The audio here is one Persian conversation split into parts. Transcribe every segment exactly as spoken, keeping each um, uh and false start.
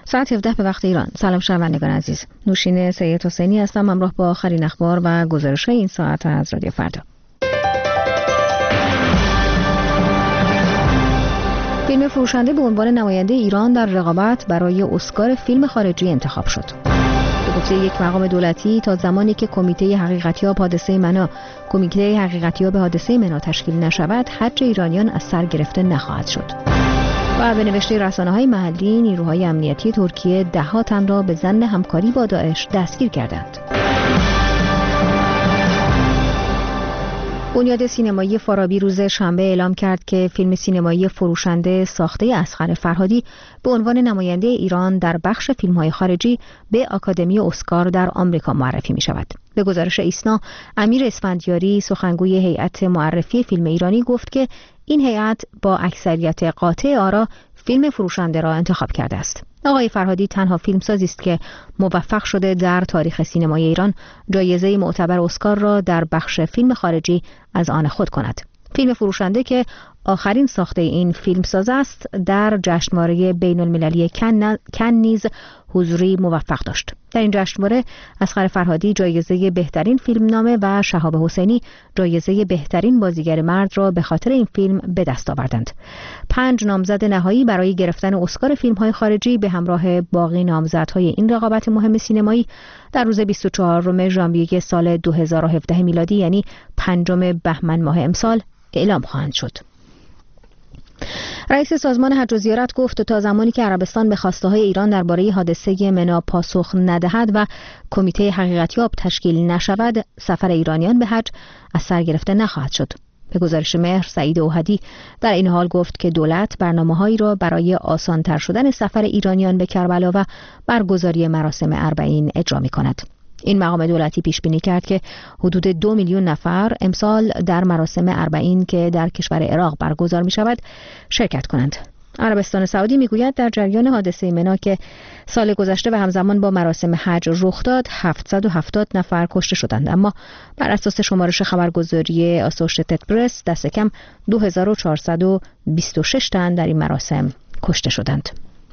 ساعت هفده به وقت ایران. سلام شنوندگان عزیز. نوشین سید حسینی هستم همراه با آخرین اخبار و گزارش‌های این ساعت از رادیو فردا. فیلم فروشنده به عنوان نماینده ایران در رقابت برای اسکار فیلم خارجی انتخاب شد. به گفته یک مقام دولتی تا زمانی که کمیته حقیقتیاب حادثه منا کمیته حقیقتیاب حادثه منا تشکیل نشود، حج ایرانیان از سر گرفته نخواهد شد. و به نوشته رسانه‌های محلی، نیروهای امنیتی ترکیه ده‌ها تن را به ظن همکاری با داعش دستگیر کردند. بنیاد سینمایی فارابی روز شنبه اعلام کرد که فیلم سینمایی فروشنده ساخته اصغر فرهادی به عنوان نماینده ایران در بخش فیلم‌های خارجی به آکادمی اسکار در آمریکا معرفی می‌شود. به گزارش ایسنا، امیر اسفندیاری سخنگوی هیئت معرفی فیلم ایرانی گفت که این هیئت با اکثریت قاطع آرا فیلم فروشنده را انتخاب کرده است. آقای فرهادی تنها فیلمسازی است که موفق شده در تاریخ سینمای ایران جایزه معتبر اسکار را در بخش فیلم خارجی از آن خود کند. فیلم فروشنده که آخرین ساخته این فیلمساز است، در جشنواره بین المللی کن, کن نیز حضوری موفق داشت. در این جشنواره اصغر فرهادی جایزه بهترین فیلمنامه و شهاب حسینی جایزه بهترین بازیگر مرد را به خاطر این فیلم به دست آوردند. پنج نامزد نهایی برای گرفتن اسکار فیلم‌های خارجی به همراه باقی نامزدهای این رقابت مهم سینمایی در روز بیست و چهارم ژانویه سال دو هزار و هفده میلادی، یعنی پنجم بهمن ماه امسال، اعلام خواهند شد. رئیس سازمان حج و زیارت گفت تا زمانی که عربستان به خواسته‌های ایران درباره حادثه منا پاسخ ندهد و کمیته حقیقتیاب تشکیل نشود، سفر ایرانیان به حج از سر گرفته نخواهد شد. به گزارش مهر سعید اوحدی در این حال گفت که دولت برنامه‌هایی را برای آسان‌تر شدن سفر ایرانیان به کربلا و برگزاری مراسم اربعین اجرا می‌کند. این مقام دولتی پیش بینی کرد که حدود دو میلیون نفر امسال در مراسم اربعین که در کشور عراق برگزار می شود شرکت کنند. عربستان سعودی می گوید در جریان حادثه منا که سال گذشته و همزمان با مراسم حج رخ داد، هفتصد و هفتاد نفر کشته شدند، اما بر اساس شمارش خبرگزاری اسوشیتد پرس دست کم دو هزار و چهارصد و بیست و شش تن در این مراسم کشته شدند.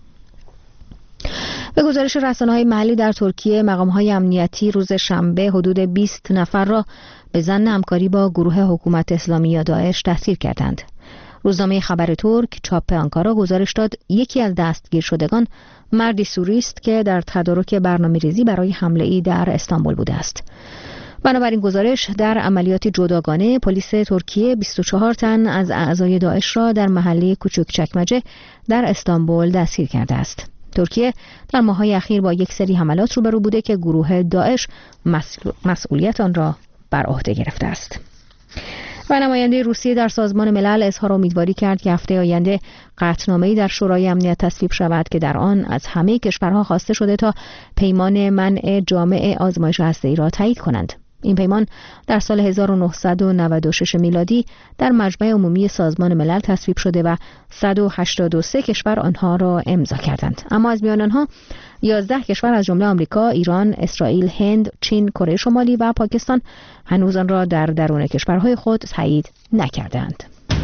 به گزارش رسانه‌های محلی در ترکیه، مقام‌های امنیتی روز شنبه حدود بیست نفر را به ظن همکاری با گروه حکومت اسلامی یا داعش دستگیر کردند. روزنامه خبر ترک چاپ آنکارا گزارش داد یکی از دستگیر شدگان مردی سوری است که در تدارک برنامه‌ریزی برای حمله‌ای در استانبول بوده است. بنابراین گزارش در عملیاتی جداگانه پلیس ترکیه بیست و چهار تن از اعضای داعش را در محله کوچکچکمجه در استانبول دستگیر کرده است. ترکیه در ماه‌های اخیر با یک سری حملات روبرو بوده که گروه داعش مسئولیت آن را بر عهده گرفته است. و نماینده روسیه در سازمان ملل اظهار امیدواری کرد که هفته آینده قطعنامه‌ای در شورای امنیت تصویب شود که در آن از همه کشورها خواسته شده تا پیمان منع جامع آزمایش هسته‌ای را تایید کنند. این پیمان در سال هزار و نهصد و نود و شش میلادی در مجمع عمومی سازمان ملل تصویب شده و صد و هشتاد و سه کشور آنها را امضا کردند. اما از میان آنها یازده کشور از جمله آمریکا، ایران، اسرائیل، هند، چین، کره شمالی و پاکستان هنوز آن را در درون کشورهای خود تایید نکردند.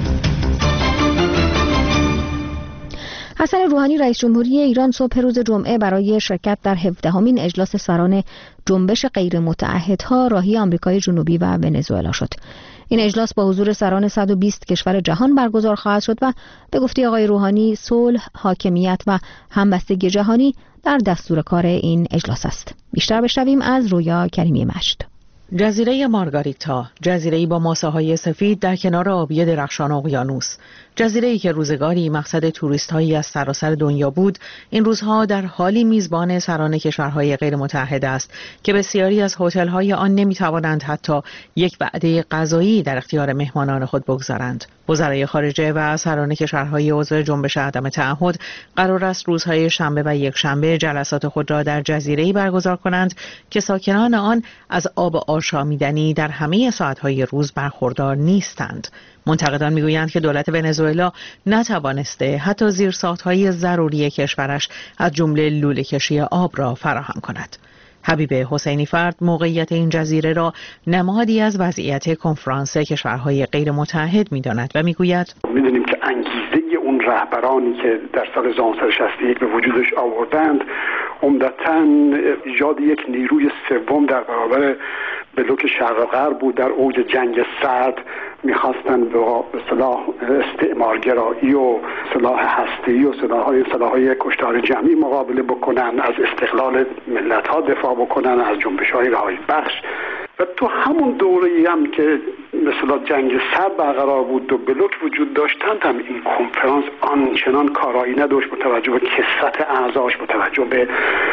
حسن روحانی رئیس جمهوری ایران صبح روز جمعه برای شرکت در هفدهمین اجلاس سران جنبش غیر متعهدها راهی آمریکای جنوبی و ونزوئلا شد. این اجلاس با حضور سران صد و بیست کشور جهان برگزار خواهد شد و به گفته آقای روحانی صلح، حاکمیت و همبستگی جهانی در دستور کار این اجلاس است. بیشتر بشنویم از رویا کریمی مجد. جزیره مارگاریتا، جزیره‌ای با ماسه‌های سفید در کنار آبی درخشان اقیانوس، جزیره‌ای که روزگاری مقصد توریست‌هایی از سراسر دنیا بود، این روزها در حالی میزبان سران کشورهای غیر متحد است که بسیاری از هتل‌های آن نمی‌توانند حتی یک وعده غذایی در اختیار مهمانان خود بگذارند. وزرای خارجه و سران کشورهای عضو جنبش عدم تعهد قرار است روزهای شنبه و یکشنبه جلسات خود را در جزیره‌ای برگزار کنند که ساکنان آن از آب آشامیدنی در همه ساعت‌های روز برخوردار نیستند. منتقدان میگویند که دولت ونزوئلا نتوانسته حتی زیرساخت‌های ضروری کشورش از جمله لوله‌کشی آب را فراهم کند. حبیب حسینی فرد موقعیت این جزیره را نمادی از وضعیت کنفرانس کشورهای غیر متحد می‌داند و میگوید می‌دونیم که انگیزه اون رهبرانی که در سال هزار و نهصد و شصت و یک به وجودش آوردند عمدتاً ایجاد یک نیروی سوم در برابر بلوک شرق و غرب بود. در اوج جنگ سرد میخواستن با اصطلاح استعمارگرایی و سلاح هسته‌ای و سلاح‌های سلاح‌های کشتار جمعی مقابله بکنن، از استقلال ملت‌ها دفاع بکنن، از جنبش‌های رهایی بخش. و تو همون دوره‌ای هم که مثلا جنگ سرد برقرار بود و بلوک وجود داشتند هم این کنفرانس آنچنان کارایی نداشت با توجه به کثرت اعضاش، با توجه به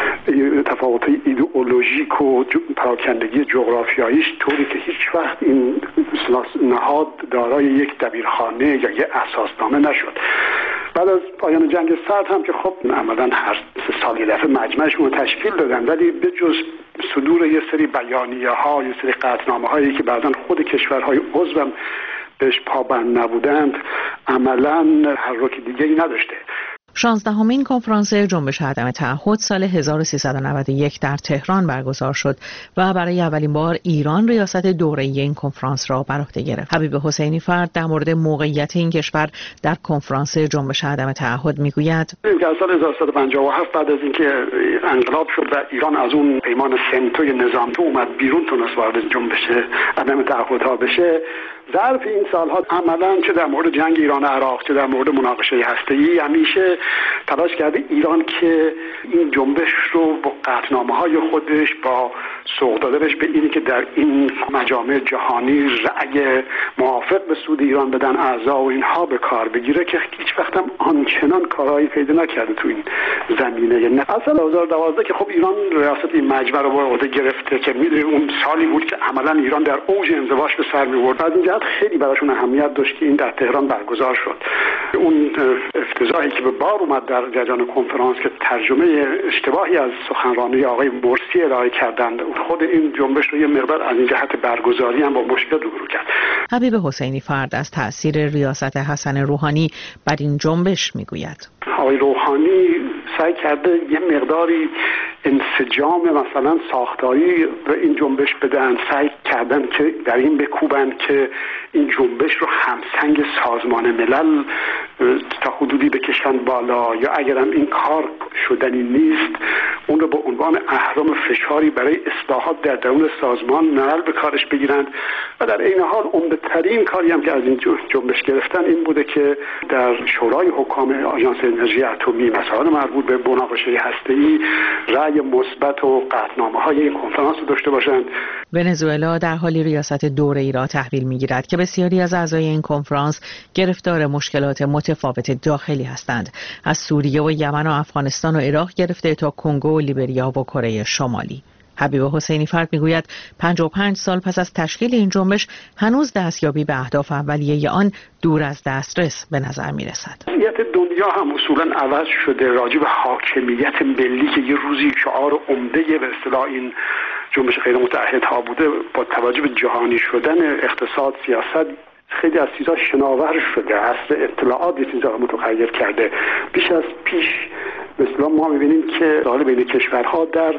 تفاوت ایدئولوژیک و پراکندگی جغرافیاییش، طوری که هیچ وقت این نهاد دارای یک دبیرخانه یا یک اساسنامه نشد. بعد از پایان جنگ سرد هم که خب عملاً هر سه سال یه دفعه مجمعشون رو تشکیل دادن، ولی به جز صدور یه سری بیانیه ها، یه سری قطعنامه هایی که بعداً خود کشورهای عضو بهش پابند نبودند، عملاً تحرک دیگه‌ای نداشته. شانزدهمین کنفرانس جنبش عدم تعهد سال هزار و سیصد و نود و یک در تهران برگزار شد و برای اولین بار ایران ریاست دوره‌ای این کنفرانس را بر عهده گرفت. حبیب حسینی فرد در مورد موقعیت این کشور در کنفرانس جنبش عدم تعهد میگوید: در سال هزار و سیصد و پنجاه و هفت بعد از اینکه انقلاب شد و ایران از اون پیمان سنتوی نظامتو اومد بیرون، تونست وارد جنبش عدم تعهدها بشه. ظرف این سالها عملاً چه در مورد جنگ ایران و عراق، چه در مورد مناقشه هسته‌ای، همیشه تلاش کرده ایران که این جنبش رو با قطعنامه‌های خودش، با سوق دادنش به اینی که در این مجامع جهانی رأی موافق به سود ایران بدن اعضا و اینها به کار بگیره، که هیچ وقت هم آنچنان کارایی پیدا نکرده تو این زمینه. نه اصلا هزار و دوازده که خب ایران ریاست این مجمع رو به عهده گرفته که میدونید اون سالی بود که عملاً ایران در اوج انزواش به سر می‌برد. از این جهت خیلی براشون اهمیت داشت که این در تهران برگزار شد. اون افتضاحی که به بار اومد در جریان کنفرانس که ترجمه اشتباهی از سخنرانی آقای مرسی ارائه کردند، خود این جنبش رو یه مقدار از این جهت برگزاری هم با مشکل روبرو کرد. حبیب حسینی فرد از تأثیر ریاست حسن روحانی بر این جنبش میگوید: آقای روحانی سعی کرده یه مقداری انسجام مثلا ساختاری به این جنبش بدن، سعی کردن که در این بکوبن که این جنبش رو همسنگ سازمان ملل تا حدودی بکشن بالا، یا اگرم این کار شدنی نیست اون رو به عنوان اهرم فشاری برای اصلاحات در درون سازمان ملل به کارش بگیرند. و در این حال عمده‌ترین کاری هم که از این جنبش گرفتن این بوده که در شورای حکام آژانس انرژی اتمی مسائل مربوط به مناقشه هسته‌ای رأی مثبت و قطعنامه‌های این کنفرانس رو داشته باشند. ونزوئلا در حالی ریاست دوره‌ای را تحویل می‌گیرد که بسیاری از اعضای این کنفرانس گرفتار مشکلات متفاوت داخلی هستند، از سوریه و یمن و افغانستان و عراق گرفته تا کنگو و لیبریا و کره شمالی. حبیب حسینی فرد میگوید پنجاه و پنج سال پس از تشکیل این جنبش هنوز دستیابی به اهداف اولیه آن دور از دسترس به نظر میرسد. دنیا هم اصولا عوض شده راجع به حاکمیت ملی که یه روزی شعار عمده به اصطلاح این جنبش غیر متعهدها بوده، با توجه به جهانی شدن اقتصاد، سیاست، خیلی از چیزها شناور شده، عصر اطلاعات یه چیزها متغیر کرده. بیش از پیش مثلا ما می‌بینیم که رابطه بین کشورها در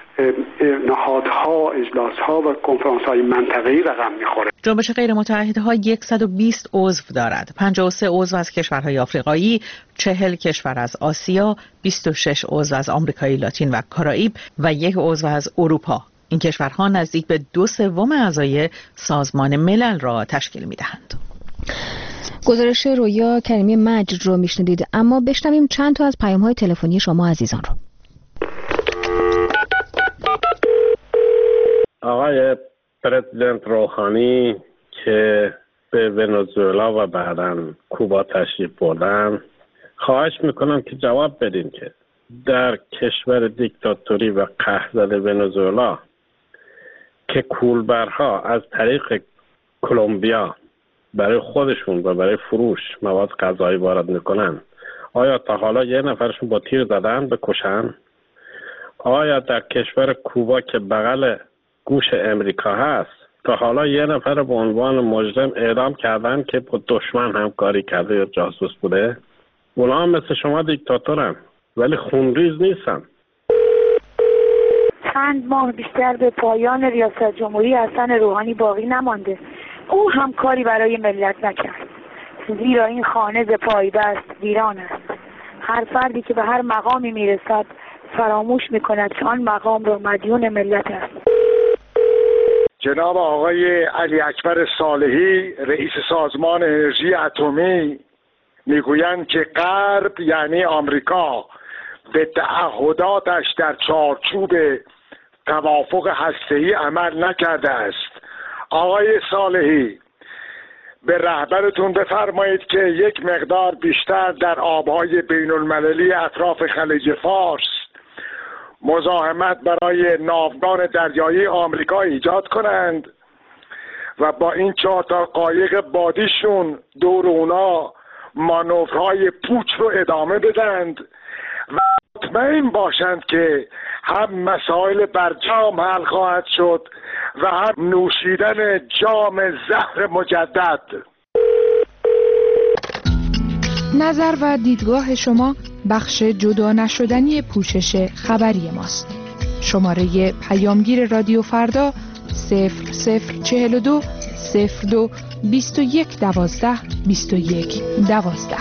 نهادها، اجلاسها و کنفرانس‌های منطقه‌ای رقم می‌خوره. جنبش غیر متعهدها صد و بیست عضو دارد. پنجاه و سه عضو از کشورهای آفریقایی، چهل کشور از آسیا، بیست و شش عضو از آمریکای لاتین و کارائیب و یک عضو از اروپا. این کشورها نزدیک به دو سوم اعضای سازمان ملل را تشکیل می‌دهند. گزارش رویا کریمی مجد رو میشنیدید، اما بشنویم چند تا از پیام‌های تلفنی شما عزیزان رو. آقای پرزیدنت روحانی که به ونزوئلا و بعداً کوبا تشریف بردن، خواهش میکنم که جواب بدین که در کشور دیکتاتوری و قهرزده ونزوئلا که کولبرها از طریق کلمبیا برای خودشون و برای فروش مواد غذایی وارد میکنن، آیا تا حالا یه نفرشون با تیر زدن بکشن؟ آیا در کشور کوبا که بغل گوش امریکا هست تا حالا یه نفر به عنوان مجرم اعدام کردن که با دشمن همکاری کرده یا جاسوس بوده؟ اونا هم مثل شما دیکتاتورن ولی خونریز نیستن. چند ماه بیشتر به پایان ریاست جمهوری حسن روحانی باقی نمانده. او هم کاری برای ملت نکرد. زیرا این خانه ز پایبست ویران است. هر فردی که به هر مقامی میرسد فراموش میکند که آن مقام رو مدیون ملت است. جناب آقای علی اکبر صالحی رئیس سازمان انرژی اتمی میگویند که غرب یعنی آمریکا به تعهداتش در چارچوب توافق هسته‌ای عمل نکرده است. آقای صالحی، به رهبرتون بفرمایید که یک مقدار بیشتر در آبهای بین المللی اطراف خلیج فارس مزاحمت برای ناوگان دریایی آمریکا ایجاد کنند و با این چهار تا قایق بادیشون دور اونا مانورهای پوچ رو ادامه بدند و مطمئن باشند که هم مسائل برجام حل خواهد شد و هم نوشیدن جام زهر مجدد. نظر و دیدگاه شما بخش جدا نشدنی پوشش خبری ماست. شماره پیامگیر رادیو فردا صفر صفر چهل و دو صفر دو بیست و یک دوازده بیست و یک دوازده.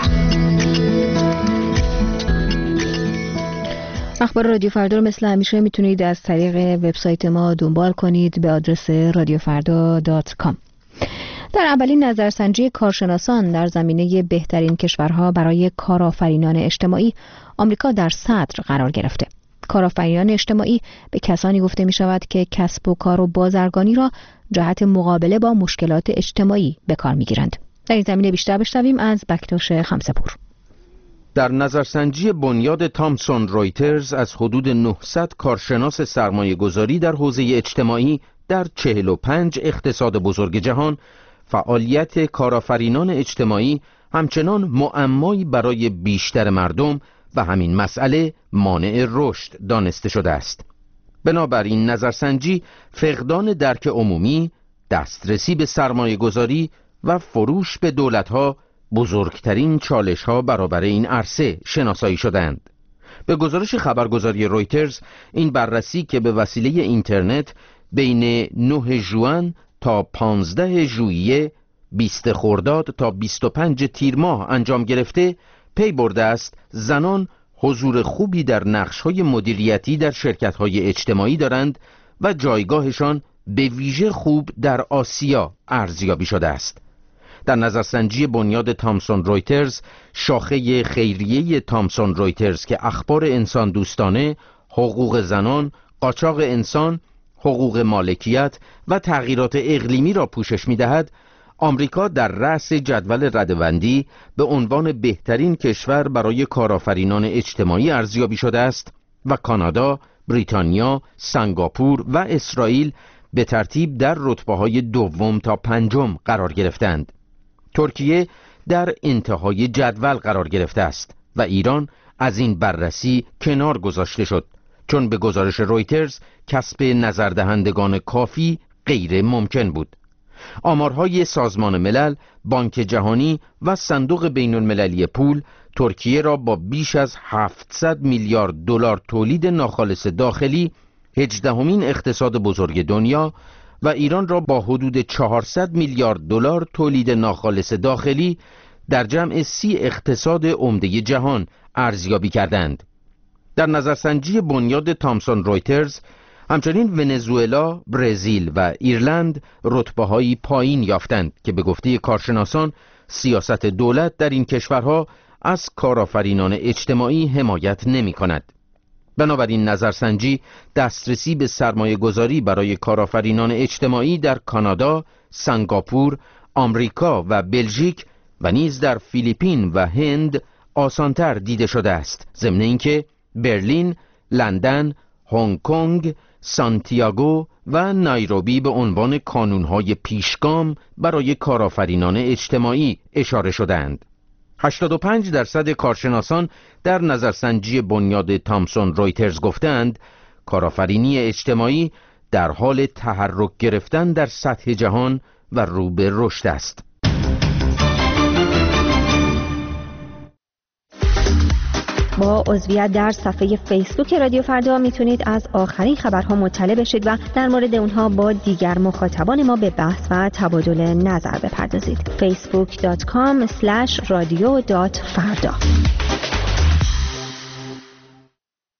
اخبار رادیو فردا رو مثل همیشه میتونید از طریق وبسایت ما دنبال کنید به آدرس رادیو فردا دات کام. در اولین نظرسنجی کارشناسان در زمینه بهترین کشورها برای کارآفرینان اجتماعی، آمریکا در صدر قرار گرفته. کارآفرینان اجتماعی به کسانی گفته می شود که کسب و کار و بازرگانی را جهت مقابله با مشکلات اجتماعی به کار می گیرند. در این زمینه بیشتر بشنویم از بکتاش خمسه‌پور. در نظرسنجی بنیاد تامسون رویترز از حدود نهصد کارشناس سرمایه گذاری در حوزه اجتماعی در چهل و پنج اقتصاد بزرگ جهان، فعالیت کارآفرینان اجتماعی همچنان معمایی برای بیشتر مردم و همین مسئله مانع رشد دانسته شده است. بنابراین نظرسنجی فقدان درک عمومی، دسترسی به سرمایه گذاری و فروش به دولت‌ها بزرگترین چالش‌ها برابر این عرصه شناسایی شدند. به گزارش خبرگزاری رویترز، این بررسی که به وسیله اینترنت بین نه ژوئن تا پانزده ژوئیه، بیست خرداد تا بیست و پنج تیر ماه انجام گرفته، پی برده است زنان حضور خوبی در نقش‌های مدیریتی در شرکت‌های اجتماعی دارند و جایگاهشان به ویژه خوب در آسیا ارزیابی شده است. در نظرسنجی بنیاد تامسون رویترز، شاخه خیریه تامسون رویترز که اخبار انسان دوستانه، حقوق زنان، قاچاق انسان، حقوق مالکیت و تغییرات اقلیمی را پوشش می‌دهد، آمریکا در رأس جدول رده‌بندی به عنوان بهترین کشور برای کارآفرینان اجتماعی ارزیابی شده است و کانادا، بریتانیا، سنگاپور و اسرائیل به ترتیب در رتبه‌های دوم تا پنجم قرار گرفتند. ترکیه در انتهای جدول قرار گرفته است و ایران از این بررسی کنار گذاشته شد، چون به گزارش رویترز کسب نظردهندگان کافی غیر ممکن بود. آمارهای سازمان ملل، بانک جهانی و صندوق بین المللی پول ترکیه را با بیش از هفتصد میلیارد دلار تولید ناخالص داخلی هجدهمین اقتصاد بزرگ دنیا و ایران را با حدود چهارصد میلیارد دلار تولید ناخالص داخلی در جمع سی اقتصاد عمده جهان ارزیابی کردند. در نظرسنجی بنیاد تامسون رویترز همچنین ونزوئلا، برزیل و ایرلند رتبه‌های پایین یافتند که به گفته کارشناسان سیاست دولت در این کشورها از کارآفرینان اجتماعی حمایت نمی‌کند. بنابراین نظرسنجی دسترسی به سرمایه گذاری برای کارآفرینان اجتماعی در کانادا، سنگاپور، آمریکا و بلژیک و نیز در فیلیپین و هند آسانتر دیده شده است، ضمن اینکه برلین، لندن، هنگ کنگ، سانتیاگو و نایروبی به عنوان کانونهای پیشگام برای کارآفرینان اجتماعی اشاره شدند. هشتاد و پنج درصد کارشناسان در نظرسنجی بنیاد تامسون رویترز گفتند کارآفرینی اجتماعی در حال تحرک گرفتن در سطح جهان و رو به رشد است. با عضویت در صفحه فیسبوک رادیو فردا میتونید از آخرین خبرها مطلع بشید و در مورد اونها با دیگر مخاطبان ما به بحث و تبادل نظر بپردازید. فیسبوک دات کام اسلش رادیو دات فردا